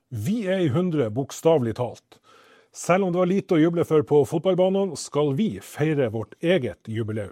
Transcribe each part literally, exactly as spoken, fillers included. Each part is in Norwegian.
Vi er i hundre, bokstavlig talt. Selv om det var lite å juble for på fotballbanen, skal vi feire vårt eget jubileum.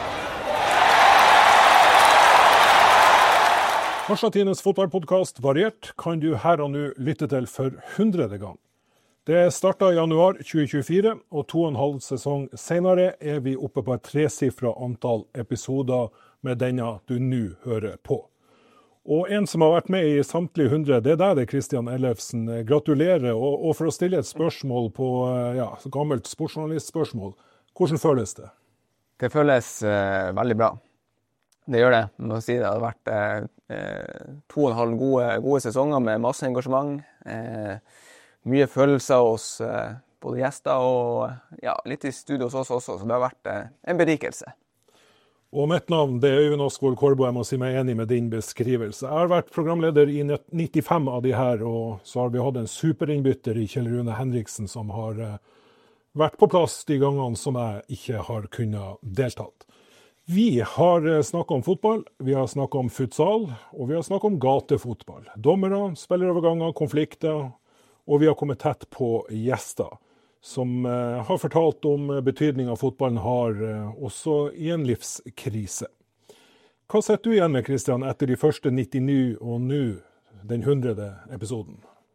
Harstad-Tidens fotballpodcast Variert kan du her og nå lytte til for hundrede gang. Det startet i januar tjue tjuefire, og to og en halv sesong senere er vi oppe på et tresifret antall episoder med denne du nå hører på. Og en som har vært med i samtlige hundre, det er deg det, Kristian Ellefsen. Gratulerer, og, og for å stille et spørsmål på, ja, gammelt sportsjournalistspørsmål, hvordan føles det? Det føles eh, veldig bra. Det gjør det, jeg må si det. Det har vært eh, to og en halv gode, gode sesonger med masse engasjement, eh, mye følelser hos eh, både gjester og ja, litt i studio hos oss også, så det har vært eh, en berikelse. Og mitt navn det er Øyvind Åsgaard Korbo, jeg må si meg enig med din beskrivelse. Jeg har vært programleder i nittifem av de her, og så har vi hatt en superinnbytter i Kjell Rune Henriksen som har vært på plass de gangene som jeg ikke har kunnet deltatt. Vi har snakket om fotball, vi har snakket om futsal, og vi har snakket om gatefotball. Dommere, spilleroverganger, konflikter, og vi har kommet tett på gjester som uh, har fortalt om betydningen fotballen har uh, også i en livskrise. Hva setter du igjen med, Kristian, etter de første nittini og nå den hundrede episoden?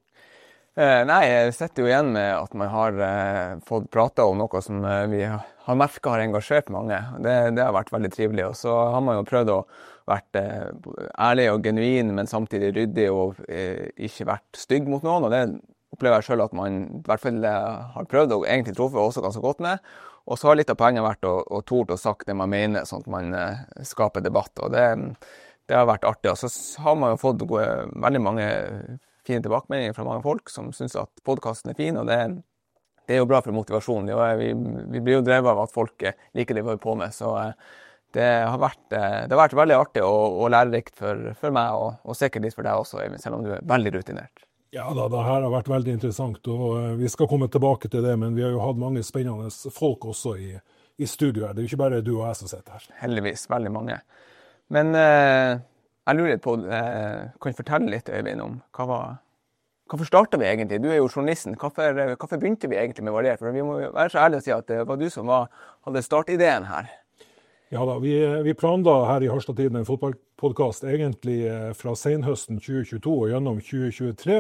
Eh, nei, jeg setter jo igjen med at man har eh, fått prate om noe som eh, vi har merket har engasjert mange. Det, det har vært veldig trivelig, og så har man jo prøvd å vært eh, ærlig og genuin, men samtidig ryddig og eh, ikke vært stygg mot noen, og det opplever jeg selv at man i hvert fall har prøvd og egentlig truffet også ganske godt med. Og så har litt av poenget vært å, å tort og sagt det man mener, sånn at man eh, skaper debatt. Og det, det har vært artig. Og så har man jo fått gode, veldig mange fine tilbakemeldinger fra mange folk som synes at podcasten er fin, og det, det er jo bra for motivasjon. Vi, vi blir jo drevet av at folk liker det vi holder på med, så det har vært, det har vært veldig artig og, og lærerikt for, for meg, og, og sikkert litt for deg også, selv om du er veldig rutinert. Ja da, det her har vært veldig interessant, og vi skal komme tilbake til det, men vi har jo hatt mange spennende folk også i, i studio her. Det er jo ikke bare du og jeg som sitter her. Heldigvis, veldig mange. Men eh, jeg lurer litt på, eh, kan du fortelle litt, Øyvind, om hva var, hvorfor startet vi egentlig? Du er jo journalisten. Hvorfor, hvorfor begynte vi egentlig med Variert? For vi må være så ærlig å si at det var du som var, hadde startideen her. Ja da, vi, vi planla her i Harstad-Tiden en fotballpodcast egentlig fra senhøsten tjue tjueto og gjennom tjue tjuetre.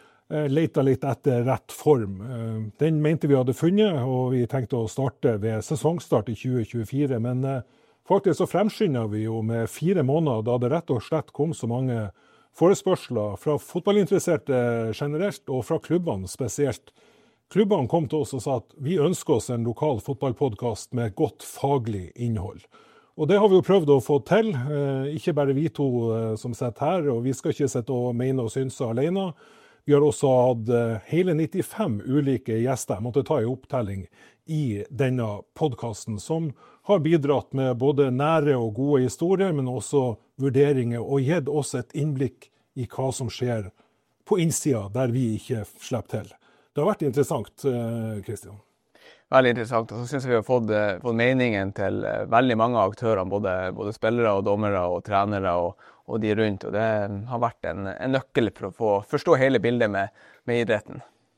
Leta litt etter rett form. Den mente vi hadde funnet, og vi tenkte å starte ved sesongstart i tjue tjuefire. Men faktisk så fremskyndet vi jo med fire måneder, da det rett og slett kom så mange forespørsler fra fotballinteresserte generelt, og fra klubbene spesielt. Klubbene kom til oss og sa at vi ønsker oss en lokal fotballpodcast med godt faglig innhold. Og det har vi jo prøvd å få til, ikke bare vi to som sitter her, og vi skal ikke sitte og mene og synse alene. Vi har også hatt hele nittifem ulike gjester, jeg måtte ta en opptelling i denne podcasten, som har bidratt med både nære og gode historier, men også vurderinger, og gitt oss et innblikk i hva som skjer på innsida, der vi ikke slipper til. Det har vært interessant, Kristian. Veldig interessant, og så synes jeg vi har fått, fått meningen til veldig mange aktører, både, både spillere og dommere og trenere og, og de rundt, og det har vært en, en nøkkel for å få forstå hele bildet med, med idretten.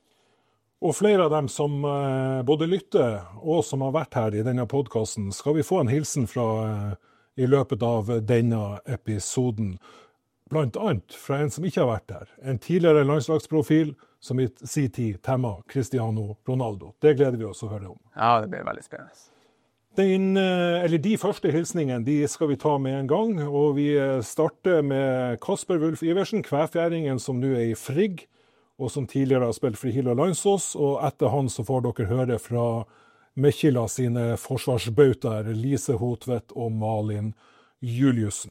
Og flere av dem som både lytter og som har vært her i denne podcasten, skal vi få en hilsen fra i løpet av denne episoden. Blant annet fra en som ikke har vært her, en tidligere landslagsprofil som i sin tid temma Cristiano Ronaldo. Det gleder vi oss å høre om. Ja, det blir veldig spennende. Den, eller de første hilsningene de skal vi ta med en gang, og vi starter med Kasper Wulf Iversen, kvæfjæringen som nå er i Frigg, og som tidligere har spilt for Hilo Landsås, og etter han så får dere høre fra Mekila sine forsvarsbautaer, Lise Hotvedt og Malin Juliussen.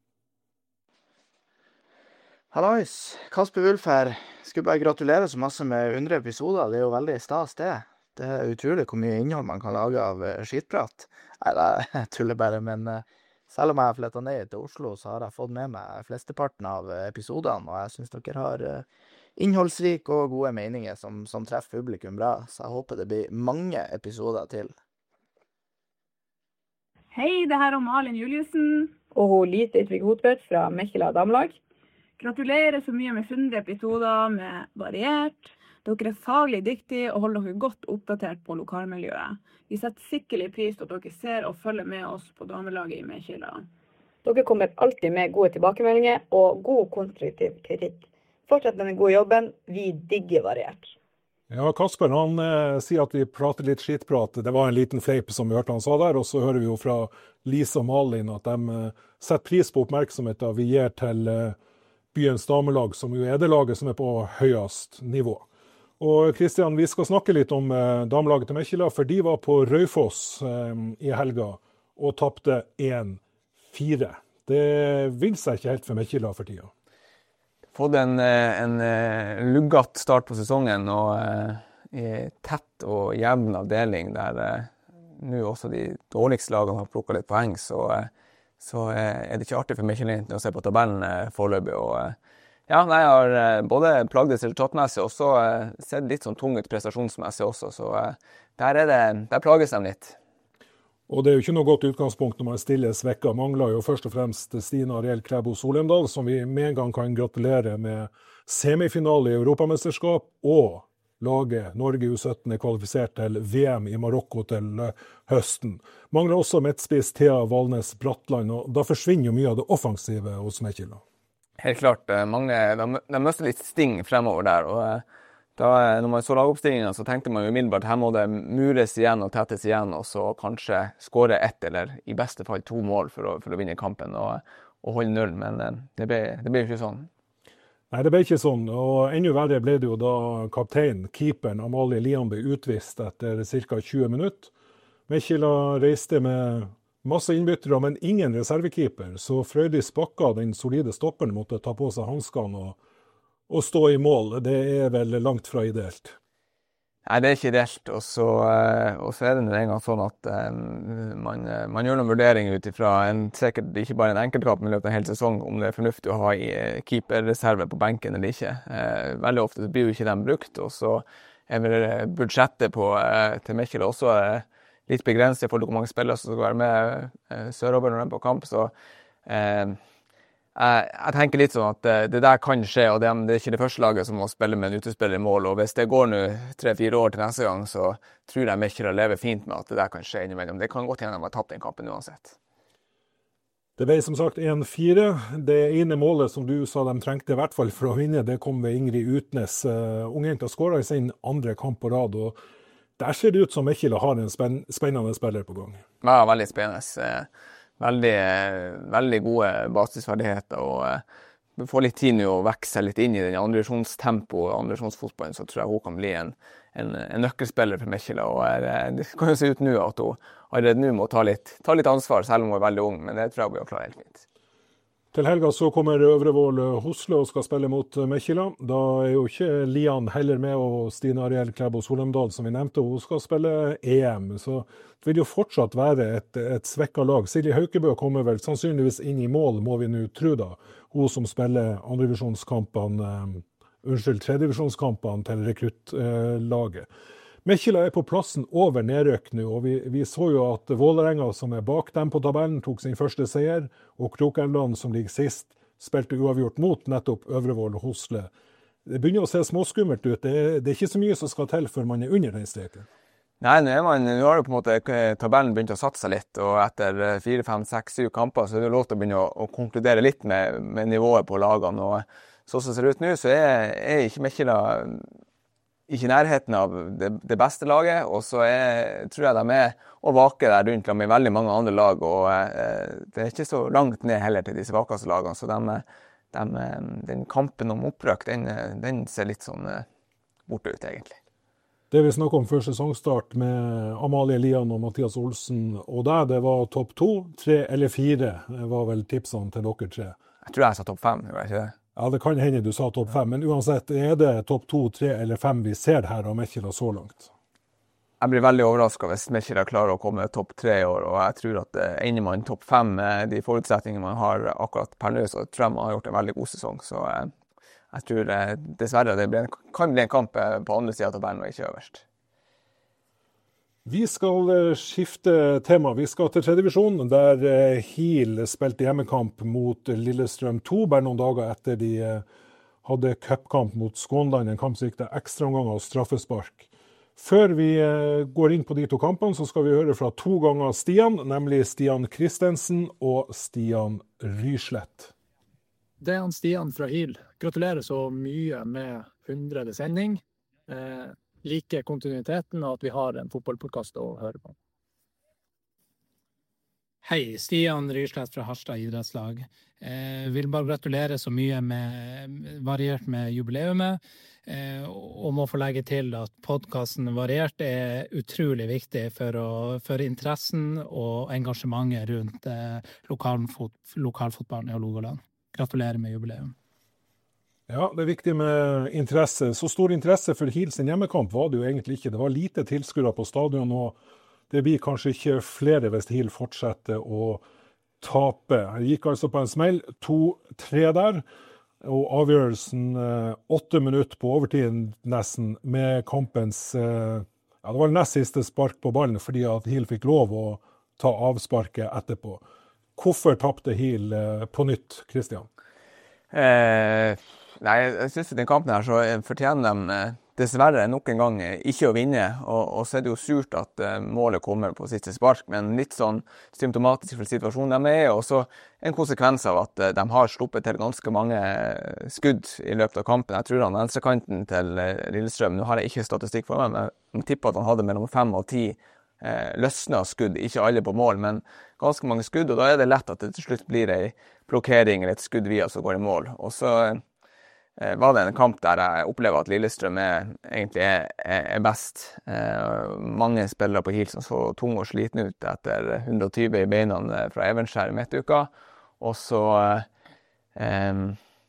Hallois, Kasper Wulf her. Skulle bare gratulere så masse med hundre episoder, det er jo veldig stas det. Det er utrolig hvor mye innhold man kan lage av skitprat. Nei, jeg tuller bare, men selv om jeg har flyttet ned til Oslo, så har jeg fått med meg flesteparten av episodene, og jeg synes dere har innholdsrike og gode meninger som, som treffer publikum bra, så jeg håper det blir mange episoder til. Hei, det her er Malin Juliussen og hun Lise Hotvedt fra Mekila Damlag. Gratulerer så mye med hundre episoder med variert. Dere er faglig dyktige og holder dere godt oppdatert på lokalmiljøet. Vi setter sikkert pris på at dere ser og følger med oss på damelaget i Mekila. Dere kommer alltid med gode tilbakemeldinger og god konstruktiv kritikk. Fortsett med den gode jobben. Vi digger variert. Ja, Kasper han eh, sier at vi prater litt skitprat. Det var en liten fleip som vi hørte han sa der, og så hører vi jo fra Lise og Malin at de eh, setter pris på oppmerksomheten vi gir til eh, byens damelag, som jo er det laget som er på høyest nivå. Og Kristian, vi skal snakke litt om eh, damelaget til Mekila, for de var på Raufoss eh, i helga og tapte én fire. Det vil seg ikke helt for Mekila for tida. Fått en, en, en luggatt start på sesongen, og eh, tett og jevn avdeling der eh, nå også de dårligste lagene har plukket litt poeng, så, eh, så eh, er det ikke artig for Mekila å se på tabellen eh, foreløpig. Og, eh, ja, nei, jeg har eh, både plagdes resultatmessig og så eh, sett litt sånn tung ut prestasjonsmessig også, så eh, der, er det, der plages de litt. Og det er jo ikke noe godt utgangspunkt når man stiller svekka. Mangler jo først og fremst Stina Ariel Klæbo Solheimdal, som vi med en gang kan gratulere med semifinale i Europamesterskap, og laget Norge U sytten er kvalifisert til V M i Marokko til høsten. Mangler også midtspiss Thea Valnes Bratland, og da forsvinner jo mye av det offensive hos Mekila. Helt klart, mange, de, de møter litt sting fremover der, og da, når man så lagoppstillingen, så tenkte man jo umiddelbart her må det mures igjen og tettes igjen, og så kanskje skåre ett eller i beste fall to mål for å, for å vinne kampen og, og holde null, men det ble, det ble jo ikke sånn. Nei, det ble ikke sånn, og enda verre ble det jo da kaptein, keeperen Amalie Lian ble utvist etter ca. tjue minutter. Mekila reiste med masse innbyttere, men ingen reservekeeper, så Frøydis Bakka, den solide stopperen, måtte ta på seg hanskene og Å stå i mål, det er vel langt fra ideelt? Nei, det er ikke ideelt. Og så, og så er det en gang sånn at um, man, man gjør noen vurderinger ut ifra en, sikkert ikke bare en enkeltkamp, men i løpet av en hel sesong, om det er fornuftig å ha i keeperreserve på benken eller ikke. Eh, veldig ofte så blir jo ikke den brukt, og så er vel budsjettet på, eh, til Mekila også eh, litt begrenset for hvor mange spillere som skal være med eh, sørover når de er på kamp, så eh, Jeg tenker litt sånn at det der kan skje, og det er ikke det første laget som må spille med en utespiller i mål, og hvis det går nå tre-fire år til neste gang, så tror jeg Mekila lever fint med at det der kan skje innimellom. Det kan godt hende de har tapt den kampen uansett. Det ble som sagt én fire. Det ene målet som du sa de trengte i hvert fall for å vinne, det kom ved Ingrid Utnes. Uh, Ungjenta skåret i sin andre kamp på rad, og der ser det ut som Mekila har en spenn spennende spiller på gang. Ja, veldig spennende. Veldig, veldig gode basisferdigheter, og uh, får litt tid nå å vekse litt inn i den andrevisjonstempoet og andrevisjonsfotballen, så tror jeg hun kan bli en, en, en nøkkelspiller for Mekila, og er, det kan jo se ut nå at hun allerede nå må ta litt, ta litt ansvar, selv om hun er veldig ung, men det tror jeg blir klart helt fint. Til helga så kommer Øvrevoll Hosle og skal spille mot Mekila. Da er jo ikke Lian heller med, og Stine Ariel Klæbo Solheimdal, som vi nevnte, hun skal spille E M. Så det vil jo fortsatt være et, et svekka lag. Silje Haukebø kommer vel sannsynligvis inn i mål, må vi nå tro da. Hun som spiller andrevisjonskampene, uh, unnskyld, tredjevisjonskampene til rekruttlaget. Uh, Mekila er på plassen over nedrykk nå, og vi, vi så jo at Vålerenga, som er bak dem på tabellen, tok sin første seier, og Krokelvland, som ligger sist, spilte uavgjort mot nettopp Øvrevoll Hosle. Det begynner å se småskummelt ut. Det er, det er ikke så mye som skal til før man er under den streken. Nei, nå, er man, nå har jo på en måte tabellen begynt å satse litt, og etter fire, fem, seks, syv kamper så er det lov til å begynne å, å konkludere litt med, med nivået på lagene. Og sånn som det ser ut nå, så er, er ikke Mekila ikke i nærheten av det, det beste laget, og så er, tror jeg de er å vake der rundt med veldig mange andre lag, og eh, det er ikke så langt ned heller til de svakeste lagene, så de, de, den kampen om opprøk, den, den ser litt sånn eh, borte ut egentlig. Det vi snakket om før sesongstart med Amalie Lian og Mathias Olsen, og der det var topp to, tre eller fire, var vel tipsene til dere tre. Jeg tror jeg sa topp fem, gjør jeg ikke det? Ja, det kan hende du sa topp fem, men uansett, er det topp to, tre eller fem vi ser her av Mekila så langt? Jeg blir veldig overrasket hvis Mekila klarer å komme topp tre i år, og jeg tror at ender man topp fem med de forutsetningene man har akkurat per nå, så tror jeg man har gjort en veldig god sesong. Så jeg tror dessverre det blir en, kan bli en kamp på andre siden av tabellen og ikke øverst. Vi skal skifte tema. Vi skal til tredje divisjon, der Hill spilte hjemmekamp mot Lillestrøm to, bare noen dager etter de hadde cupkamp mot Skånland, en kamp som gikk til ekstraomganger og straffespark. Før vi går inn på de to kampene, så skal vi høre fra to ganger Stian, nemlig Stian Kristensen og Stian Ryslett. Det er han Stian fra Hill. Gratulerer så mye med hundrede sending. Eh, like kontinuiteten og at vi har en fotballpodcast å høre på. Hei, Stian Ryslett fra Harstad idrettslag. Jeg vil bare gratulere så mye med variert med jubileumet, eh, og må få legge til at podcasten variert er utrolig viktig for, å, for interessen og engasjementet rundt eh, lokalfot, lokalfotballen i Hålogaland. Gratulerer med jubileum. Ja, det er viktig med interesse. Så stor interesse for Hill sin hjemmekamp var det jo egentlig ikke. Det var lite tilskuere på stadion, og det blir kanskje ikke flere hvis Hill fortsetter å tape. Det gikk altså på en smell, to tre der, og avgjørelsen eh, åtte minutter på overtiden nesten, med kampens, eh, ja, det var nest siste spark på ballen, fordi at Hill fikk lov å ta avsparket etterpå. Hvorfor tapte Hill eh, på nytt, Kristian? Eh, nei, jeg synes at den kampen her så fortjener de eh, dessverre nok en gang ikke å vinne, og, og så er det jo surt at uh, målet kommer på siste spark, men litt sånn symptomatisk for situasjonen de er, og så en konsekvens av at uh, de har sluppet til ganske mange skudd i løpet av kampen. Jeg tror han venstrekanten til uh, Lillestrøm, nå har jeg ikke statistikk for meg, men jeg tipper at han hadde mellom fem og ti uh, løsnet skudd, ikke alle på mål, men ganske mange skudd, og da er det lett at det til slutt blir en blokkering eller et skudd via som går i mål. Og så uh, var det en kamp der jeg opplever at Lillestrøm er, egentlig er, er best. Eh, mange spillere på Hill som så tung og sliten ut etter hundre og tjue i beina fra Evenskjær i midtuka. Og så eh,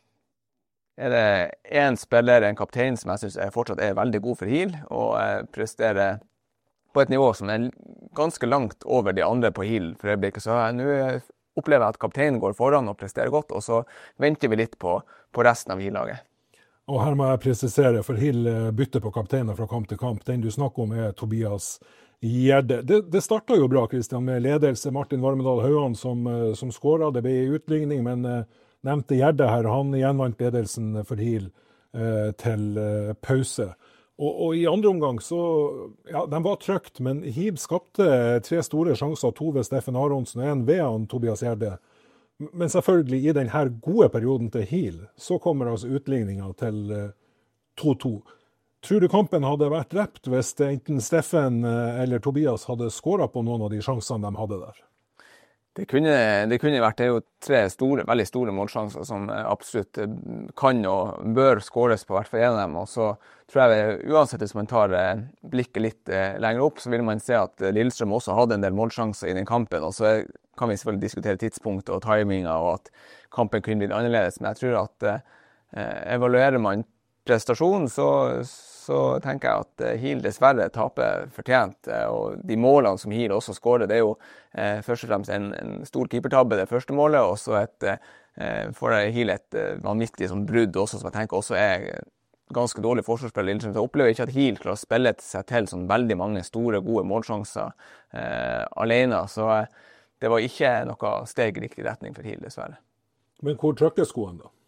er det en spiller, en kaptein, som jeg synes er fortsatt er veldig god for Hill, og eh, presterer på et nivå som er ganske langt over de andre på Hill for øyeblikket. Så jeg nå opplever jeg at kapteinen går foran og presterer godt, og så venter vi litt på, på resten av Hill-laget. Og her må jeg presisere, for Hill bytter på kapteiner fra kamp til kamp. Den du snakker om er Tobias Gjerde. Det, det startet jo bra, Kristian, med ledelse. Martin Varmedal Hauan som, som skåret. Det ble utligning, men eh, nevnte Gjerde her. Han gjenvant ledelsen for Hill eh, til eh, pause. Og, og i andre omgang så, ja, de var trygt, men Hill skapte tre store sjanser, to ved Steffen Aronsen og en ved han Tobias Gjerde. Men selvfølgelig i den her gode perioden til Hill, så kommer altså utligningen til to to. Tror du kampen hadde vært drept hvis enten Steffen eller Tobias hadde skåret på noen av de sjansene de hadde der? Det kunne, det kunne vært, det er jo tre store, veldig store målsjanser som absolutt kan og bør skåres på hvert fall en av dem. Og så tror jeg, uansett hvis man tar blikket litt lenger opp, så vil man se at Lillestrøm også hadde en del målsjanser i den kampen. Og så kan vi selvfølgelig diskutere tidspunkt og timinga, og at kampen kunne blitt annerledes. Men jeg tror at eh, evaluerer man prestasjonen, så, så tenker jeg at Hill dessverre taper fortjent. Og de målene som Hill også skårer, det er jo eh, først og fremst en, en stor keepertabbe, det første målet, og så et, eh, får Hill et eh, vanvittig sånn brudd også, som jeg tenker også er ganske dårlig forsvarsspill. Jeg opplever ikke at Hill klarer å spille seg til sånn veldig mange store, gode målsjanser eh, alene, så eh, det var ikke noe steg i riktig retning for Hill, dessverre. Men hvor trykker skoen da?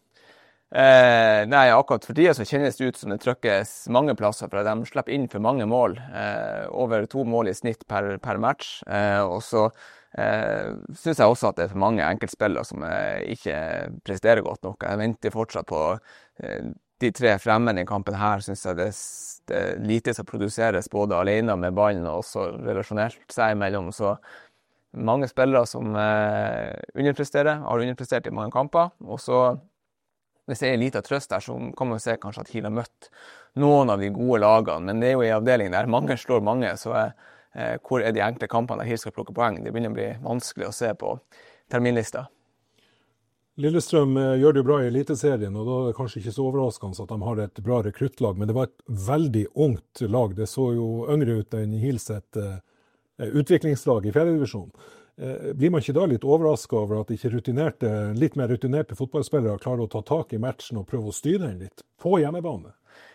Eh, nei, akkurat for tiden så kjennes det ut som det trykkes mange plasser, for de slipper inn for mange mål, eh, over to mål i snitt per, per match, eh, og så eh, synes jeg også at det er for mange enkeltspillere som eh, ikke presterer godt nok. Jeg venter fortsatt på eh, de tre fremmene i kampen her, synes jeg det, det er lite som produseres både alene med ballen og også relasjonelt seg imellom, så mange spillere som eh, underpresterer, har underprestert i mange kamper, og så hvis det er en liten trøst der, så kan man se kanskje at Hill har møtt noen av de gode lagene, men det er jo en avdeling der mange slår mange, så eh, hvor er de enkle kampene der Hill skal plukke poeng? Det begynner å bli vanskelig å se på terminlista. Lillestrøm eh, gjør det jo bra i eliteserien, og da er det kanskje ikke så overraskende at de har et bra rekruttlag, men det var et veldig ungt lag. Det så jo yngre ut enn Hill sitt eh, utviklingslag i fjerde divisjon. Blir man ikke da litt overrasket over at ikke rutinerte, litt mer rutinerte fotballspillere klarer å ta tak i matchen og prøve å styre den litt på hjemmebane?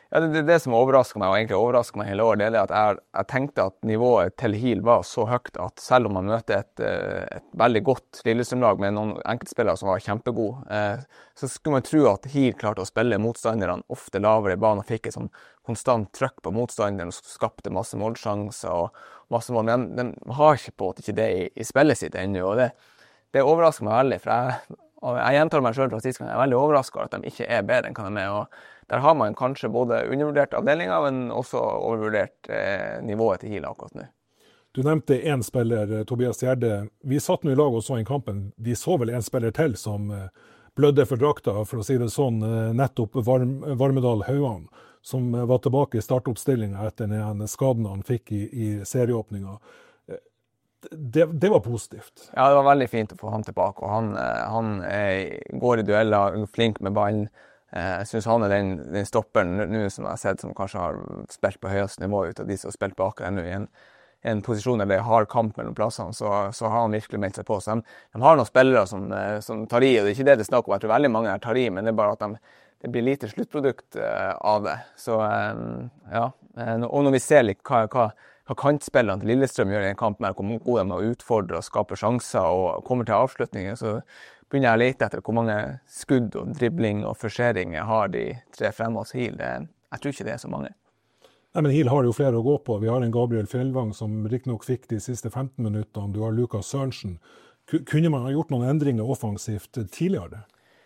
Ja, det, det, det som overrasker meg, og egentlig overrasker meg hele år, det er det at jeg, jeg tenkte at nivået til Hill var så høyt at selv om man møter et, et veldig godt Lillestrøm-lag med noen enkeltspillere som var kjempegode, eh, så skulle man tro at Hill klarte å spille motstanderne ofte lavere i banen og fikk et sånn konstant trykk på motstanderen og skapte masse målsjanser og masse mål. Men de, de har ikke på at ikke det i, i spillet sitt ennå, og det, det overrasker meg veldig, for jeg, og jeg gjentar meg selv fra sist gang, jeg er veldig overrasket over at de ikke er bedre enn hva de er, og der har man kanskje både undervurdert avdelingen, men også overvurdert eh, nivået til Hill akkurat nå. Du nevnte en spiller, Tobias Gjerde. Vi satt nå i lag og så en kampen. De så vel en spiller til som eh, blødde for drakta, for å si det sånn, eh, nettopp Varm, Varmedal Hauan, som eh, var tilbake i startoppstillingen etter den skaden han fikk i, i serieåpningen. Eh, det, det var positivt. Ja, det var veldig fint å få han tilbake, og han, eh, han eh, går i dueller, flink med ballen. Jeg synes han er den, den stopperen nå som jeg har sett som kanskje har spilt på høyeste nivå ut av de som har spilt bak ennå i en, en posisjon der det har kamp mellom plassene, så, så har han virkelig meldt seg på. Så de, de har noen spillere som, som tar i, og det er ikke det det snakker om. Jeg tror veldig mange her tar i, men det er bare at de, det blir lite sluttprodukt av det. Så ja, og når vi ser litt hva, hva, hva kantspillerne til Lillestrøm gjør i en kamp med, hvor gode de er å utfordre og skape sjanser og kommer til avslutninger, så begynner jeg å lete etter hvor mange skudd og dribling og forseringer har de tre fremme hos Hill. Jeg tror ikke det er så mange. Nei, men Hill har jo flere å gå på. Vi har en Gabriel Fjellvang som riktignok fikk de siste femten minuttene. Du har Lukas Sørensen. Kunne man ha gjort noen endringer offensivt tidligere?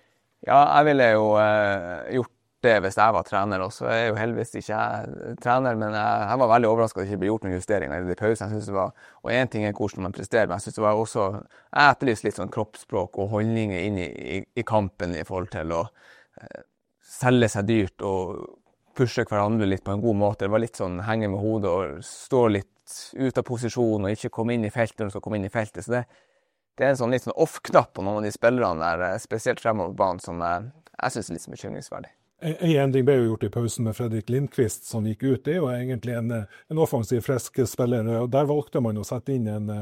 Ja, jeg ville jo eh, gjort det hvis jeg var trener, og så er jo heldigvis ikke jeg trener, men jeg, jeg var veldig overrasket at det ikke ble gjort noen justeringer i pausen. Jeg synes det var, og en ting er hvordan man presterer, men jeg synes det var også, jeg etterlyste litt sånn kroppsspråk og holdninger inn i, i, i kampen i forhold til å eh, selge seg dyrt og pushe hverandre litt på en god måte. Det var litt sånn henge med hodet og stå litt ut av posisjon og ikke komme inn i feltet når du skal komme inn i feltet. Så det, det er en sånn litt sånn off-knapp på noen av de spillerne der, spesielt fremover banen, som jeg, jeg synes er litt bekymringsverdig. En endring ble jo gjort i pausen med Fredrik Lindqvist som gikk ut. Det er jo egentlig en, en offensiv, frisk spiller. Og der valgte man å sette inn en,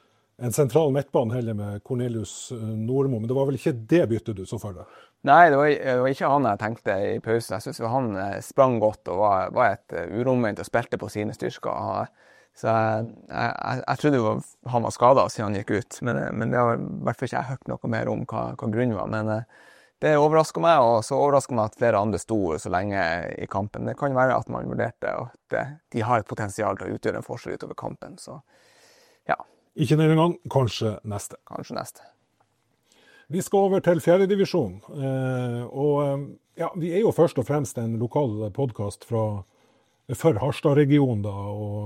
en sentral midtbane heller med Cornelius Nordmo. Men det var vel ikke det byttet du så for deg? Nei, det var, det var ikke han jeg tenkte i pausen. Jeg synes han sprang godt og var, var et uromoment og spilte på sine styrker. Så jeg, jeg, jeg trodde jo han var skadet siden han gikk ut. Men, men det har i hvert fall ikke jeg hørt noe mer om hva, hva grunnen var. Men det overrasker meg, og så overrasker meg at flere andre sto så lenge i kampen. Det kan være at man vurderte at de har et potensial til å utgjøre en forskjell utover kampen. Så ja. Ikke denne gang, kanskje neste. Kanskje neste. Vi skal over til fjerde divisjon. Eh, og ja, vi er jo først og fremst en lokal podcast fra, for Harstad-regionen da,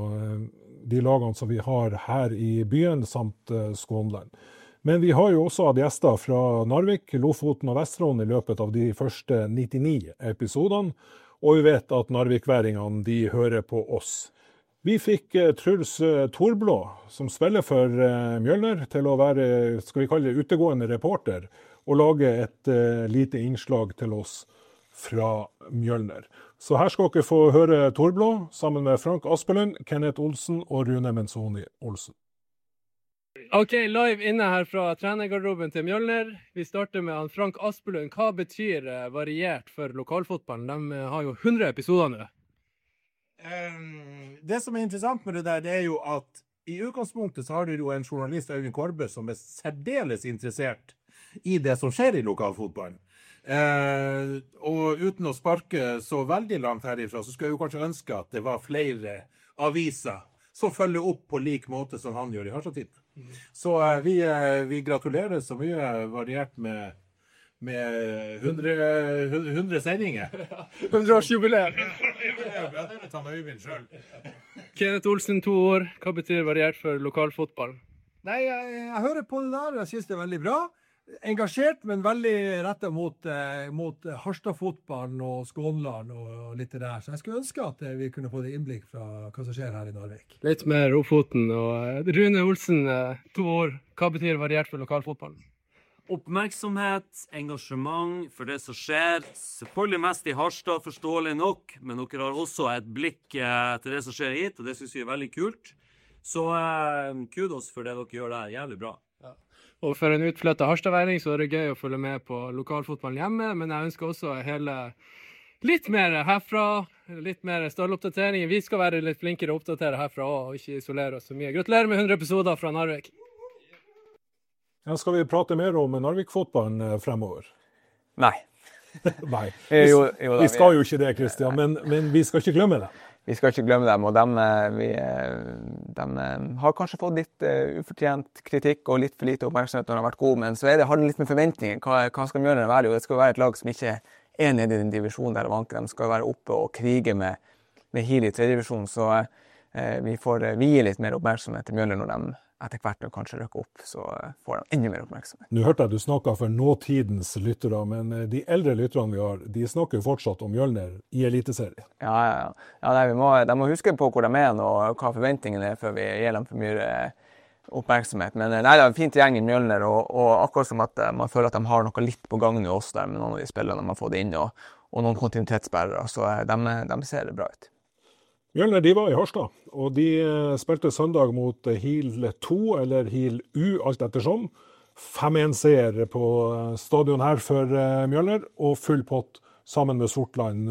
og de lagene som vi har her i byen, samt Skånland. Men vi har jo også hatt gjester fra Narvik, Lofoten og Vesterålen i løpet av de første nittini episodene, og vi vet at Narvikværingene de hører på oss. Vi fikk Truls Torblå, som spiller for Mjølner, til å være, skal vi kalle det, utegående reporter, og lage et uh, lite innslag til oss fra Mjølner. Så her skal dere få høre Torblå, sammen med Frank Aspelund, Kenneth Olsen og Rune Menzoni Olsen. Ok, live inne her fra trenergarderoben til Mjølner. Vi starter med han Frank Aspelund. Hva betyr variert for lokalfotballen? De har jo hundre episoder nå. Um, det som er interessant med det der, det er jo at i utgangspunktet så har du jo en journalist, Øyvind Korbe, som er særdeles interessert i det som skjer i lokalfotballen. Uh, og uten å sparke så veldig langt herifra, så skulle jeg jo kanskje ønske at det var flere aviser som følger opp på lik måte som han gjør i Harstad-tiden. Mm. Så uh, vi, uh, vi gratulerer så mye, variert med, med hundre sendinger. hundreårsjubileum. Ja, det er ta Øyvind selv. Kenneth Olsen, to år. Hva betyr variert for lokalfotballen? Nei, jeg, jeg hører på det der, jeg synes det er veldig bra. Engasjert, men veldig rettet mot, eh, mot Harstad-fotballen og Skånland og litt det der. Så jeg skulle ønske at eh, vi kunne få det innblikk fra hva som skjer her i Narvik. Litt mer Lofoten. Og Rune Olsen, eh, to år. Hva betyr variert for lokalfotballen? Oppmerksomhet, engasjement for det som skjer. Selvfølgelig mest i Harstad, forståelig nok, men dere har også et blikk eh, til det som skjer hit, og det synes vi er veldig kult. Så eh, kudos for det dere gjør der. Jævlig bra. Og for en utflyttet harstadværing så er det gøy å følge med på lokalfotballen hjemme, men jeg ønsker også hele litt mer herfra, litt mer stalloppdateringer. Vi skal være litt flinkere å oppdatere herfra og ikke isolere oss så mye. Gratulerer med hundre episoder fra Narvik. Ja, skal vi prate mer om Narvik-fotballen fremover? Nei. Nei. Vi, Vi, jo, jo, da, vi skal jo ikke det, Kristian, men, men vi skal ikke glemme det. Vi skal ikke glemme dem, og de, vi, de har kanskje fått litt uh, ufortjent kritikk og litt for lite oppmerksomhet når de har vært gode, men så er det, har det litt med forventninger. Hva, hva skal de gjøre når det er? Det skal være et lag som ikke er nede i den divisjonen der de vanker. De skal være oppe og krige med, med Hil i tredje divisjon, så uh, vi får uh, vie litt mer oppmerksomhet til Mjølner når de etter hvert når kanskje røkker opp, så får de enda mer oppmerksomhet. Nå hørte jeg du snakket for nåtidens lyttere, men de eldre lytterne vi har, de snakker jo fortsatt om Mjølner i eliteserien. Ja, ja, ja. ja nei, vi må, de må huske på hvor de er og hva forventningene er før vi gir dem for mye oppmerksomhet. Men nei, det er en fint gjeng i Mjølner, og, og akkurat som at man føler at de har noe litt på gang i oss der med noen av de spillerne de har fått inn, og, og noen kontinuitetsbærere, så de, de ser bra ut. Mjølner, de var i Harstad, og de spilte søndag mot Hil to, eller Hil U, alt ettersom. fem en seier på stadion her for Mjølner, og full pott sammen med Sortland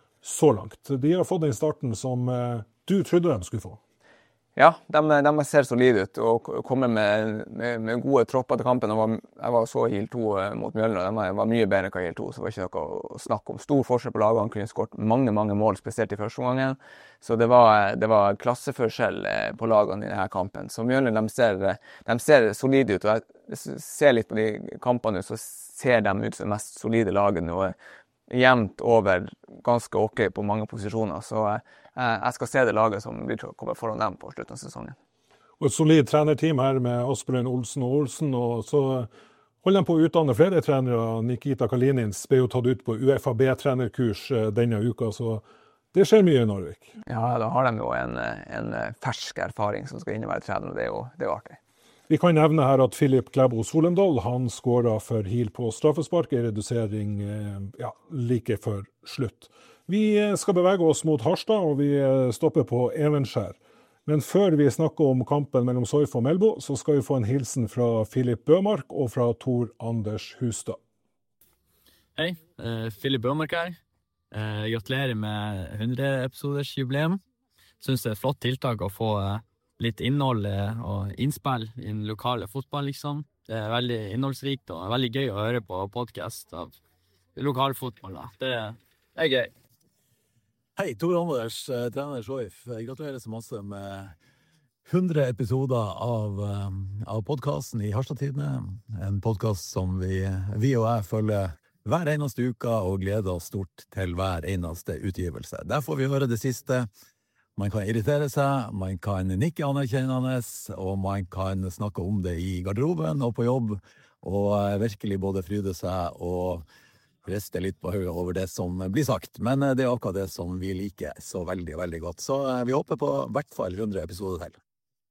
så langt. De har fått den starten som du trodde de skulle få. Ja, de, de ser solide ut og kommer med, med, med gode tropper til kampen. Jeg var, jeg var så Hil to mot Mjølner, de var, var mye bedre enn Hil to, så det var ikke noe å snakke om. Stor forskjell på lagene, kunne skåret mange, mange mål, spesielt i første gangen. Så det var, det var klasseforskjell på lagene i denne kampen. Så Mjølner, de ser, de ser solide ut, og jeg ser litt på de kampene, så ser de ut som det mest solide lagene, og jevnt over ganske ok på mange posisjoner. Så jeg skal se det laget som blir til å komme foran dem på slutten av sesongen. Og et solid trenerteam her med Asbjørn Olsen og Olsen, og så holder de på å utdanne flere trenere. Nikita Kalinins ble jo tatt ut på U F A B-trenerkurs denne uka, så det skjer mye i Narvik. Ja, da har de jo en, en fersk erfaring som skal inn og være trener, og det er jo, det er jo artig. Vi kan nevne her at Filip Klæbo Solendal, han skåret for Hil på straffespark, i redusering ja, like før slutt. Vi skal bevege oss mot Harstad, og vi stopper på Evenskjær. Men før vi snakker om kampen mellom Soif og Melbo, så skal vi få en hilsen fra Filip Bømark og fra Tor Anders Hustad. Hei, uh, Filip Bømark her. Uh, gratulerer med hundre episoders jubileum. Synes det er et flott tiltak å få uh, litt innhold uh, og innspill i den lokale fotball, liksom. Det er veldig innholdsrikt og veldig gøy å høre på podcast av lokalfotball. Da. Det, det er gøy. Hei, Tor Anders, trener Soif. Gratulerer så masse med hundre episoder av, av podcasten i Harstad-tidene. En podcast som vi, vi og jeg følger hver eneste uke og gleder oss stort til hver eneste utgivelse. Der får vi høre det siste. Man kan irritere seg, man kan nikke anerkjennende, og man kan snakke om det i garderoben og på jobb, og virkelig både fryde seg og riste litt på hodet over det som blir sagt. Men det er akkurat det som vi liker så veldig, veldig godt. Så vi håper på i hvert fall hundre episoder til.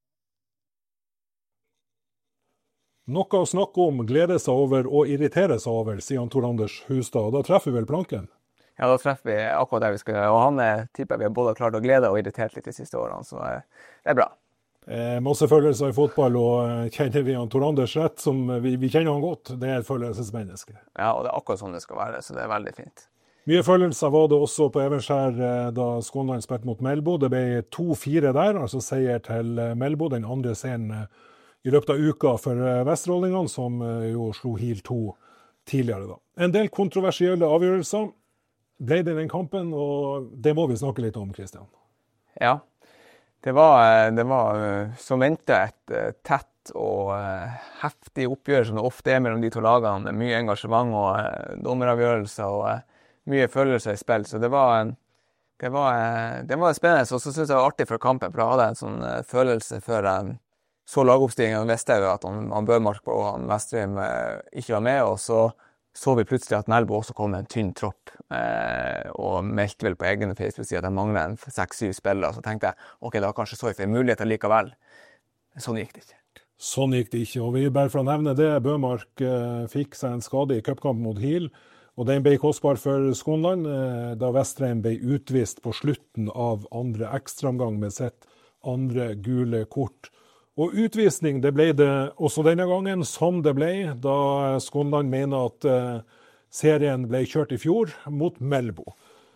Noe å snakke om, glede seg over og irritere seg over, sier Tor Anders Hustad. Da treffer vi vel planken? Ja, da treffer vi akkurat der vi skal gjøre. Og han er, tipper vi har både klart å glede og irritert litt de siste årene, så det er bra. Eh, masse følelser i fotball, og kjenner vi han Tor Anders rett, som vi, vi kjenner han godt. Det er et følelsesmenneske. Ja, og det er akkurat sånn det skal være, så det er veldig fint. Mye følelser var det også på Evenskjær da Skånland spilte mot Melbo. Det ble to fire der, altså seier til Melbo, den andre serien i løpet av uka for Vesterålingene, som jo slo Hil to tidligere da. En del kontroversielle avgjørelser ble det i den kampen, og det må vi snakke litt om, Kristian. Ja. Det var, det var som ventet et tett og heftig oppgjør som det ofte er mellom de to lagene. Mye engasjement og dommeravgjørelser og mye følelser i spill. Så det var, det var, det var spennende, og så synes jeg det var artig for kampen, for jeg hadde en sånn følelse før jeg så lagoppstillingen og visste jeg at han, han Bømark og han Vestrheim ikke var med, og så så vi plutselig at Melbo også kom med en tynn tropp, eh, og meldte vel på egen Facebook-side at de manglet en seks-syv spillere. Så tenkte jeg, ok, da har kanskje Soif en mulighet likevel. Sånn gikk det ikke. Sånn gikk det ikke, og vi bare for å nevne det, Bømark eh, fikk seg en skade i cupkampen mot Hil, og den ble kostbar for Skånland, eh, da Vestrheim ble utvist på slutten av andre ekstraomgang med sitt andre gule kort. Og utvisning, det ble det også denne gangen, som det ble, da Skånland mener at uh, serien ble kjørt i fjor mot Melbo.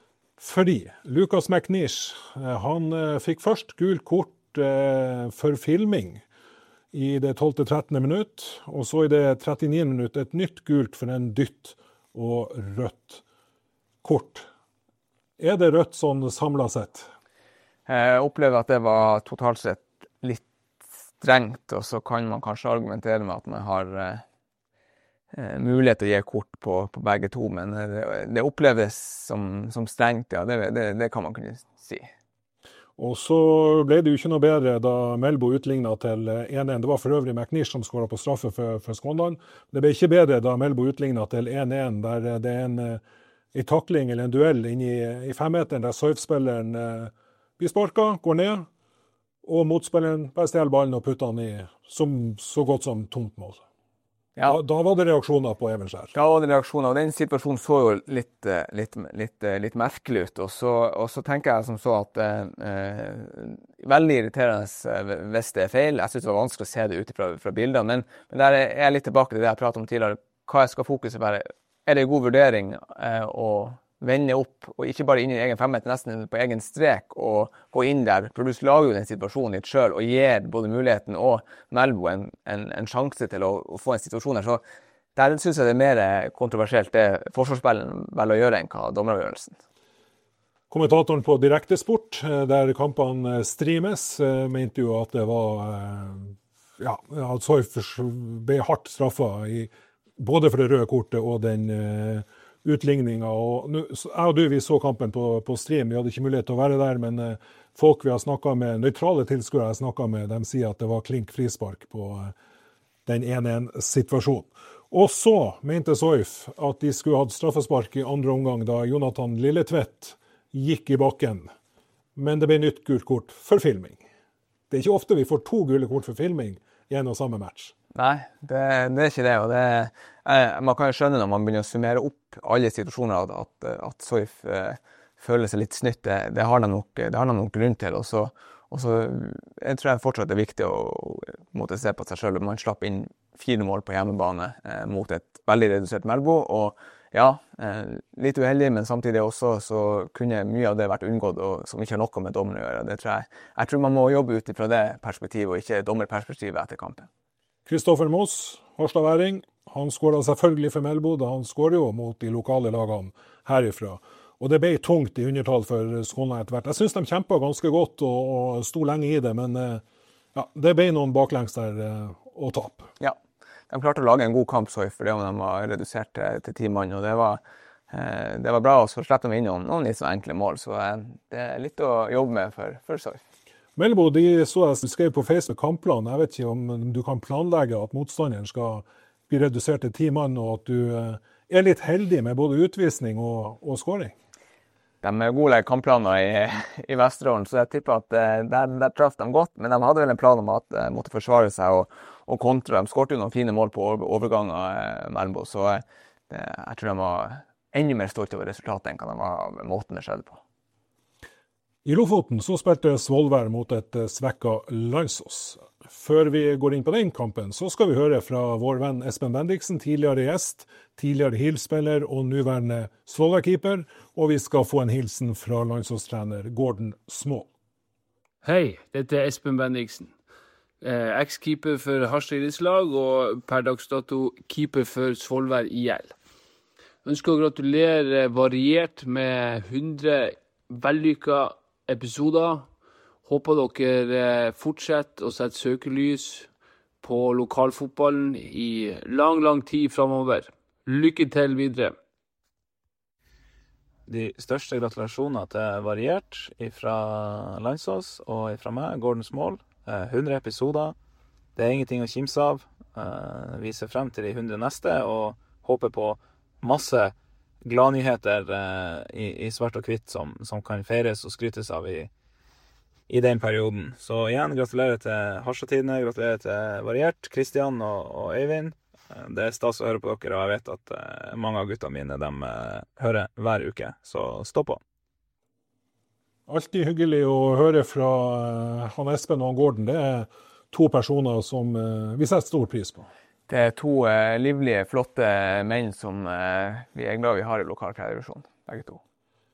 Fordi Lucas McNeish, han fikk først gult kort for filming i det tolvte trettende minutt, og så i det trettiende minutt et nytt gult for en dytt og rødt kort. Er det rødt sånn samlet sett? Jeg opplever at det var totalt sett litt strengt, og så kan man kanskje argumentere med at man har eh, mulighet til å gi kort på, på begge to, men det, det oppleves som, som strengt, ja, det, det, det kan man kunne si. Og så ble det jo ikke noe bedre da Melbo utlignet til en en. Det var for øvrig McNeish som skåret på straffe for, for Skånland. Det ble ikke bedre da Melbo utlignet til en en, der det er en, en takling eller en duell inne i, i femmeteren, der Soif-spilleren eh, blir sparket, går ned, og motspilleren bare stjeler ballen og putter han i som, så godt som tomt mål. Ja. Da, da var det reaksjoner på Evenskjær. Da var det reaksjoner, og den situasjonen så jo litt, litt, litt, litt merkelig ut. Og så, og så tenker jeg som så at eh, veldig irriterende hvis det er feil. Jeg synes det var vanskelig å se det ut fra, fra bildene, men, men der er jeg litt tilbake til det jeg pratet om tidligere. Hva jeg skal fokusere på? Er det en god vurdering eh, å vende opp, og ikke bare inn i egen femmeter, nesten på egen strek, og gå inn der. For du lager jo den situasjonen litt selv, og gir både muligheten og Melbo en, en, en sjanse til å, å få en situasjon her. Så der synes jeg det er mer kontroversielt det forsvarsspillen vel å gjøre enn hva dommeravgjørelsen. Kommentatoren på Direktesport, der kampene streames, mente jo at det var, ja, at Soif ble hardt straffet i, både for det røde kortet og den utligninga, og nu, jeg og du, vi så kampen på, på stream, vi hadde ikke mulighet til å være der, men eh, folk vi har snakket med, nøytrale tilskuere jeg har snakket med, de sier at det var klink frispark på eh, den en en-situasjonen. Og så mente Soif at de skulle hatt straffespark i andre omgang da Jonathan Lilletvedt gikk i bakken, men det ble nytt gult kort for filming. Det er ikke ofte vi får to gule kort for filming i en og samme match. Nei, det, det er ikke det, og det, eh, man kan jo skjønne når man begynner å summere opp alle situasjoner at, at, at Soif eh, føler seg litt snytt, det, det har de nok, det har de nok grunn til, og så, og så jeg tror jeg fortsatt det er viktig å, å måtte se på seg selv, man slapp inn fire mål på hjemmebane eh, mot et veldig redusert Melbo, og ja, eh, litt uheldig, men samtidig også så kunne mye av det vært unngått, og som ikke har noe med dommer å gjøre, det tror jeg. Jeg tror man må jobbe ut fra det perspektivet, og ikke dommerperspektivet etter kampen. Kristoffer Moss, Harstadværing, han skåret selvfølgelig for Melbo, da han skåret jo mot de lokale lagene herifra. Og det ble tungt i undertall for Skånland etter hvert. Jeg synes de kjempet ganske godt og, og sto lenge i det, men ja, det ble noen baklengs der å tape. Ja, de klarte å lage en god kamp, Soif, for det om de var redusert til, til ti mann, og det var, eh, det var bra, og så slipper de inn noen, noen litt så enkle mål, så eh, det er litt å jobbe med for, for Soif. Melbo, de så jeg skrev på Facebook kampplan. Jeg vet ikke om du kan planlegge at motstanderen skal bli redusert til ti mann, og at du er litt heldig med både utvisning og, og skåring. De er gode kampplaner i, i Vesterålen, så jeg tipper at der, der traff de godt, men de hadde vel en plan om at de måtte forsvare seg og, og kontra. De skårte jo noen fine mål på overgang av Melbo, så det, jeg tror de var enda mer stolt over resultatet enn hva de var med måten det skjedde på. I Lofoten så spilte Svolvær mot et svekket Landsås. Før vi går inn på den kampen, så skal vi høre fra vår venn Espen Bendiksen, tidligere gjest, tidligere Hill-spiller og nåværende Svolvær-keeper, og vi skal få en hilsen fra Landsås-trener Gordon Small. Hei, dette er Espen Bendiksen. Eh, Eks-keeper for Harstad idrettslag og per dags dato keeper for Svolvær I L. Ønsker å gratulere variert med hundre vellykka episoder. Håper dere fortsetter å sette søkelys på lokalfotballen i lang, lang tid fremover. Lykke til videre. De største gratulasjoner til variert fra Landsås og fra meg, Gordon Small. hundre episoder. Det er ingenting å kimse av. Vi ser frem til de hundre neste og håper på masse gladnyheter i, i svart og hvitt som, som kan feires og skrytes av i, i den perioden. Så igjen, gratulerer til Harstad-tidene, gratulerer til Variert, Kristian og, og Eivind. Det er stas å høre på dere, og jeg vet at uh, mange av guttene mine, de uh, hører hver uke, så stå på. Alltid hyggelig å høre fra uh, han Espen og han Gordon. Det er to personer som uh, vi setter stor pris på. Det er to uh, livlige, flotte menn som uh, vi er glad vi har i lokal tredjevisjon, begge to.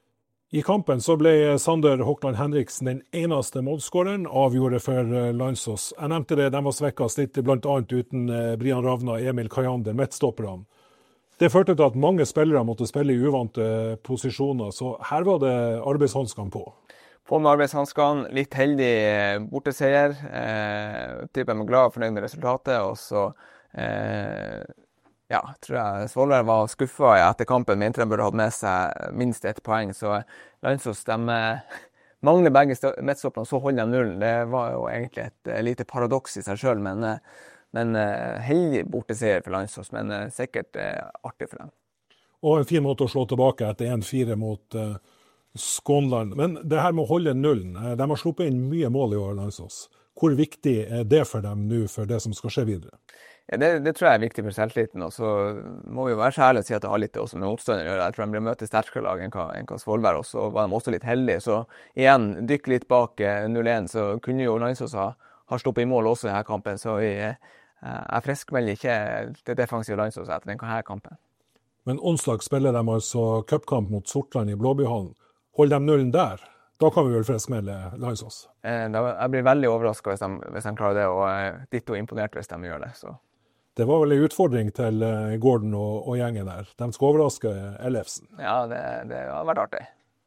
I kampen så ble Sander Håkland Henriksen den eneste målskåreren, avgjorde for Landsås. Jeg nevnte det, de var svekket litt, blant annet uten Brian Ravna, Emil Kajander, midtstopperne. Det førte til at mange spillere måtte spille i uvante posisjoner, så her var det arbeidshanskene på. På med arbeidshanskene, litt heldig borteseier. Eh, typ jeg er glad og fornøyd med resultatet, og så eh, ja, tror jeg Svolvær var skuffet etter kampen, mente de burde hatt med seg minst ett poeng, så Landsås de mangler begge midtstopperne, så holder de nullen. Det var jo egentlig et lite paradoks i seg selv, men, men heldig borteseier for Landsås, men sikkert artig for dem. Og en fin måte å slå tilbake etter en fire mot uh, Skånland. Men det her med å holde nullen, de har sluppet inn mye mål i år, Landsås. Hvor viktig er det for dem nå, for det som skal skje videre? Ja, det, det tror jeg er viktig for selvtilliten, og så må vi jo være så ærlig og si at det har litt også med motstander å gjøre. Jeg tror de blir møte sterkere lag enn hva, enn hva Svolvær, og så var de også litt heldige. Så igjen, dykk litt bak null én, så kunne jo Landsås ha, ha sluppet i mål også i denne kampen, så vi, jeg friskmelder ikke det defensive Landsås etter denne kampen. Men onsdag spiller de altså cupkamp mot Sortland i Blåbyhallen. Holder de nullen der? Da kan vi vel friskmelde Landsås? Eh, jeg blir veldig overrasket hvis de, hvis de klarer det, og ditto imponert hvis de gjør det, så... Det var vel en utfordring til Gordon og, og gjengen der. De skal overraske Ellefsen. Ja, det, det har vært artig.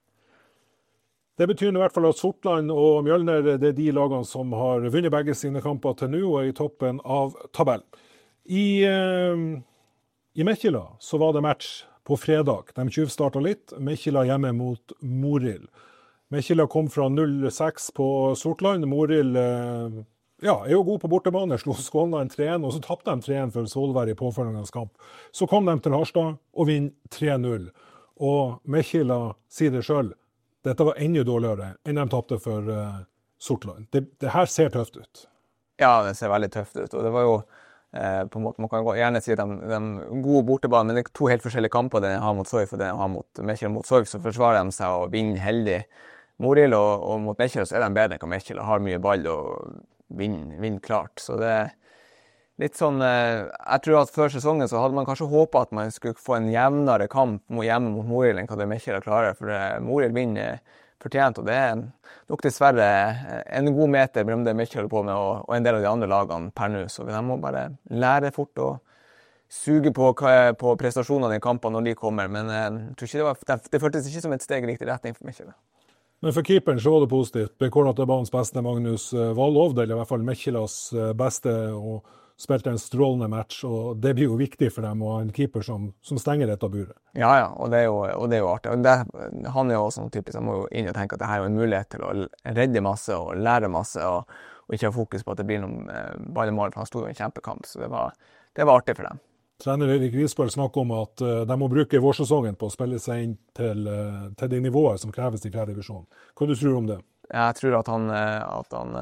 Det betyr i hvert fall at Sortland og Mjølner det er de lagene som har vunnet begge sine kamper til nå og er i toppen av tabellen. I, eh, i Mekkila så var det match på fredag. De tjuvstartet litt. Mekkila hjemme mot Morild. Mekkila kom fra null seks på Sortland. Morild eh, Ja, er jo god på bortebane, slo Skånland tre én, og så tappte de tre én for Svolvær i påfølgende kamp. Så kom de til Harstad og vinner tre null. Og Mekkila sier det selv, dette var enda dårligere enn de tappte for uh, Sortland. Det, det her ser tøft ut. Ja, det ser veldig tøft ut, og det var jo eh, på en måte, man kan gjerne si at de, de gode bortebane, men det er to helt forskjellige kamper, den jeg har mot Soif og den jeg har mot Mekkila. Mot Soif så forsvarer de seg og vinner heldig. Morild og, og mot Mekkila så er de bedre enn Mekkila, har mye ball og Vinn, vinn klart. Så det er litt sånn, eh, jeg tror at før sesongen så hadde man kanskje håpet at man skulle få en jevnere kamp mot hjemme mot Morild enn hva det Mekkila klarer, for Morild vinner fortjent, og det er nok dessverre en god meter mellom det Mekkila holder på med og, og en del av de andre lagene per nå, så de må bare lære fort og suge på, på prestasjonene i kampene når de kommer, men eh, jeg tror ikke det, var, det, det føltes ikke som et steg i riktig retning for Mekkila. Men for keeperen så var det positivt. Ble kåret til banens beste Magnus Valhovd, eller i hvert fall Mekkilas beste, og spilte en strålende match. Og det blir jo viktig for dem å ha en keeper som, som stenger dette buret. Ja, ja, og det er jo, og det er jo artig. Og det, han er jo også typisk, han må jo inn og tenke at det her er en mulighet til å redde masse og lære masse, og, og ikke ha fokus på at det blir noen ballemål, for han stod jo i en kjempekamp, så det var, det var artig for dem. Trener Erik Risbøl snakker om at uh, de må bruke vårsesongen på å spille seg inn til, uh, til de nivåer som kreves i fjerde divisjon. Hva du tror du om det? Jeg tror at han, at han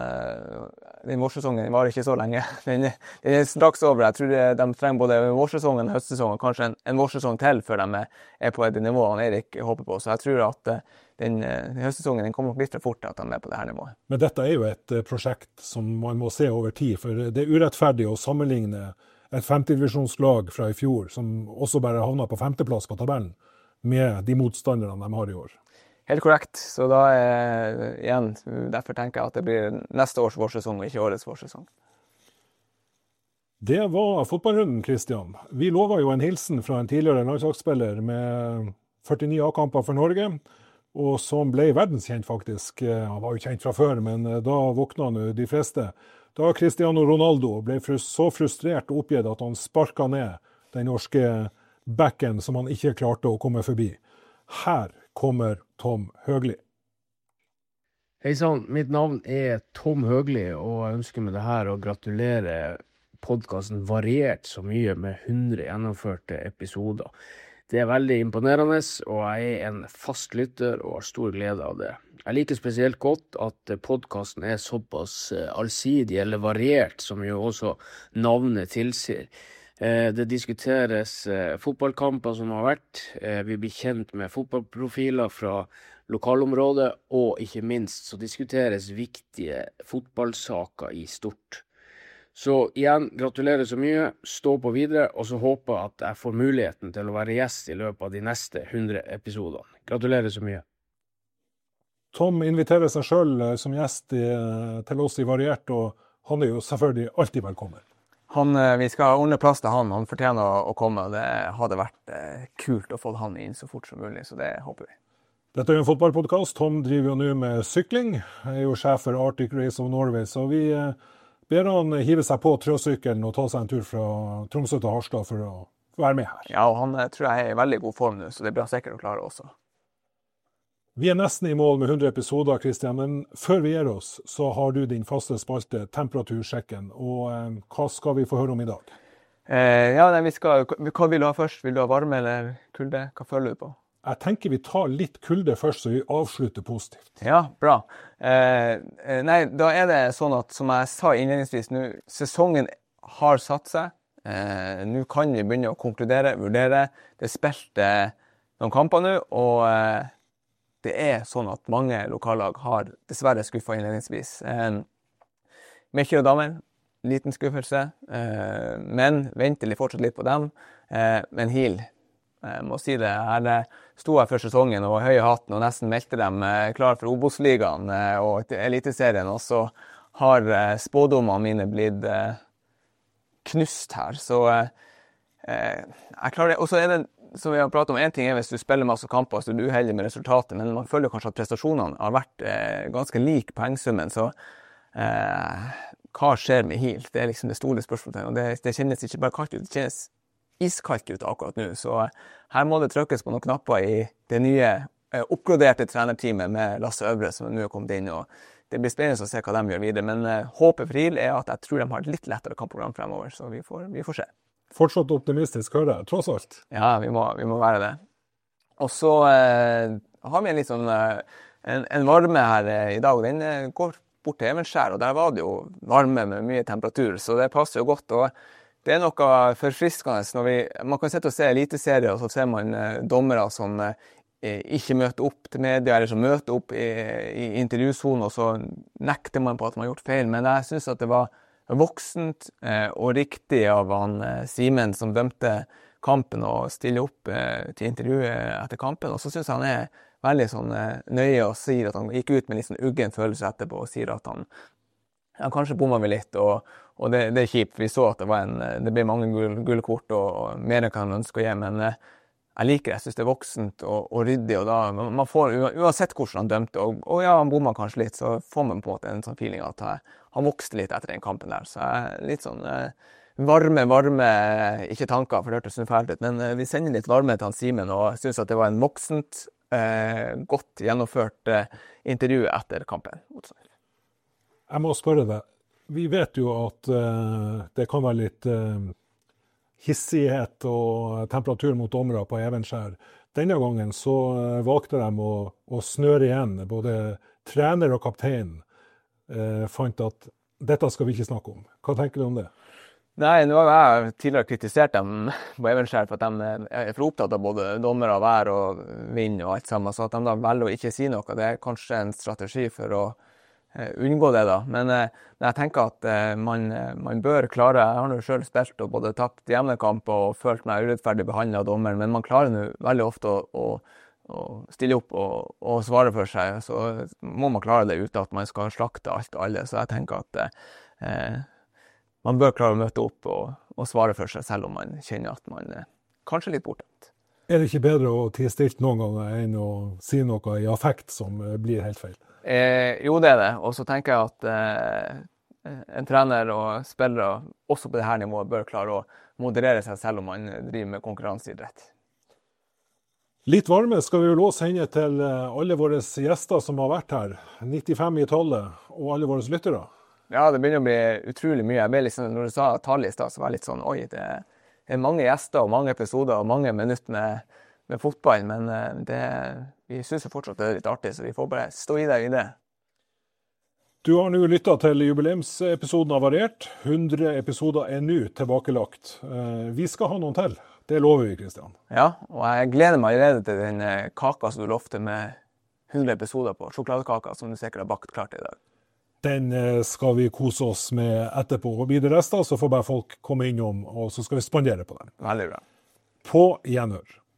den vårsesongen var ikke så lenge. Den, den er straks over. Jeg tror de trenger både vårsesongen, høstsesongen og kanskje en, en vårsesong til før de er på det nivået han Erik håper på. Så jeg tror at den, den høstsesongen den kommer nok litt for fort til at han er på det her nivået. Men dette er jo et prosjekt som man må se over tid, for det er urettferdig å sammenligne et femtedivisjonslag fra i fjor, som også bare havnet på femteplass på tabellen, med de motstanderne de har i år. Helt korrekt. Så da er igjen, derfor tenker jeg at det blir neste års vårsesong og ikke årets vårsesong. Det var fotballrunden, Kristian. Vi lovet jo en hilsen fra en tidligere landslagsspiller med førtini A-kamper for Norge, og som ble verdenskjent faktisk. Han var jo kjent fra før, men da våkna han de fleste. Da Cristiano Ronaldo ble så frustrert og oppgitt at han sparket ned den norske backen som han ikke klarte å komme forbi. Her kommer Tom Høgli. Hei sann, mitt navn er Tom Høgli, og jeg ønsker med det her å gratulere podcasten Variert så mye med hundre gjennomførte episoder. Det er veldig imponerende, og jeg er en fast lytter og har stor glede av det. Jeg liker spesielt godt at podcasten er såpass allsidig eller variert, som jo også navnet tilsier. Det diskuteres fotballkamper som har vært, vi blir kjent med fotballprofiler fra lokalområdet, og ikke minst så diskuteres viktige fotballsaker i stort. Så igjen, gratulerer så mye, stå på videre, og så håper jeg at jeg får muligheten til å være gjest i løpet av de neste hundre episodene. Gratulerer så mye. Tom inviterer seg selv som gjest i, til oss i Variert, og han er jo selvfølgelig alltid velkommen. Han, vi skal ordne plass til han, han fortjener å, å komme, og det hadde vært eh, kult å få han inn så fort som mulig, så det håper vi. Dette er jo en fotballpodcast. Tom driver jo nå med sykling, er jo sjef for Arctic Race of Norway, så vi eh, ber han hive seg på trøsykkelen og ta seg en tur fra Tromsø til Harstad for å være med her. Ja, og han tror jeg er i veldig god form nå, så det blir sikkert å klare også. Vi er nesten i mål med hundre episoder, Kristian, men før vi gir oss, så har du din faste spalte, temperatursjekken, og eh, hva skal vi få høre om i dag? Eh, ja, nei, vi skal, hva vil du ha først? Vil du ha varme eller kulde? Hva føler du på? Jeg tenker vi tar litt kulde først, så vi avslutter positivt. Ja, bra. Eh, nei, da er det sånn at, som jeg sa innledningsvis, nå, sesongen har satt seg. Eh, nå kan vi begynne å konkludere, vurdere. Det er spilt eh, noen kamper nå, og eh, det er sånn at mange lokallag har dessverre skuffet innledningsvis. Eh, Mekjer og damer, liten skuffelse, eh, men venter fortsatt litt på dem. Eh, men Hil, jeg må si det, her sto jeg før sesongen og var høy i hatten og nesten meldte dem klar for Obos-ligaen og Eliteserien, og så har spådommene mine blitt knust her. Så jeg klarer det. Og så er det, som vi har pratet om, en ting er hvis du spiller masse kamper, så er du uheldig med resultatet, men man føler kanskje at prestasjonene har vært ganske lik poengsummen, så eh, hva skjer med Hil? Det er liksom det store spørsmålet, og det, det kjennes ikke bare kaldt ut, det kjennes iskaldt ut akkurat nå, så her må det trykkes på noen knapper i det nye eh, oppgraderte trenerteamet med Lasse Øvre som nå er kommet inn, og det blir spennende å se hva de gjør videre, men eh, håpet for Hil er at jeg tror de har et litt lettere kampprogram fremover, så vi får, vi får se. Fortsatt optimistisk, hører jeg, tross alt. Ja, vi må, vi må være det. Og så eh, har vi en litt sånn, eh, en, en varme her eh, i dag, og den eh, går bort til Evenskjær, og der var det jo varme med mye temperatur, så det passer jo godt, og det er noe forfriskende når vi, man kan sette og se eliteserier, og så ser man eh, dommere som eh, ikke møter opp til media, eller som møter opp i, i intervjusonen, og så nekter man på at man har gjort feil. Men jeg synes at det var voksent eh, og riktig av han eh, Simen som dømte kampen og stille opp eh, til intervjuet etter kampen. Og så synes jeg han er veldig sånn, eh, nøye og sier at han gikk ut med litt sånn uggen følelse etterpå og sier at han han kanskje bommet vi litt, og, og det, det er kjipt. Vi så at det, var en, det ble mange gule, gule kort, og, og mer enn kan ønske å gi, men eh, jeg liker det. Jeg synes det er voksent og, og ryddig, og da, man får, uansett hvordan han dømte, og, og ja, han bommet kanskje litt, så får man på en måte en sånn feeling at jeg, han vokste litt etter den kampen der. Så jeg, litt sånn eh, varme, varme, ikke tanker, for det hørtes sånn fælt ut, men eh, vi sender litt varme til han Simen, og jeg synes at det var en voksent, eh, godt gjennomført eh, intervju etter kampen. Jeg må spørre deg, vi vet jo at uh, det kan være litt uh, hissighet og temperatur mot dommere på Evenskjær. Denne gangen så uh, valgte de å, å snøre igjen. Både trener og kaptein uh, fant at dette skal vi ikke snakke om. Hva tenker du om det? Nei, nå har jeg tidligere kritisert dem på Evenskjær for at de er for opptatt av både dommere, vær og vind og alt sammen, så at de da velger å ikke si noe. Det er kanskje en strategi for å unngå det da, men eh, jeg tenker at eh, man, man bør klare, jeg har jo selv spilt og både tapt hjemmekamp og følt meg urettferdig behandlet av dommeren, men man klarer jo veldig ofte å, å, å stille opp og, og svare for seg, så må man klare det uten at man skal slakte alt og alle, så jeg tenker at eh, man bør klare å møte opp og, og svare for seg, selv om man kjenner at man eh, kanskje er litt bortdømt. Er det ikke bedre å tie stilt noen ganger enn å si noe i affekt som blir helt feil? Eh, jo, det er det. Og så tenker jeg at eh, en trener og spillere også på dette nivået bør klare å moderere seg selv om man driver med konkurranseidrett. Litt varme skal vi jo låse henne til alle våre gjester som har vært her, nittifem i tallet, og alle våre lyttere. Ja, det begynner å bli utrolig mye. Jeg ble liksom, når du sa tallet i stad, så var jeg litt sånn, oi, det er mange gjester og mange episoder og mange minutter med, med fotball, men det, vi synes jo fortsatt det er litt artig, så vi får bare stå i det i det. Du har nå lyttet til jubileumsepisoden av Variert. hundre episoder er nå tilbakelagt. Vi skal ha noen til. Det lover vi, Kristian. Ja, og jeg gleder meg allerede til den kaka som du lovte med hundre episoder på, sjokoladekaka som du sikkert har bakt klart i dag. Den skal vi kose oss med etterpå. Og blir det rester, så får bare folk komme innom, og så skal vi spandere på den. Veldig bra. På gjenhør.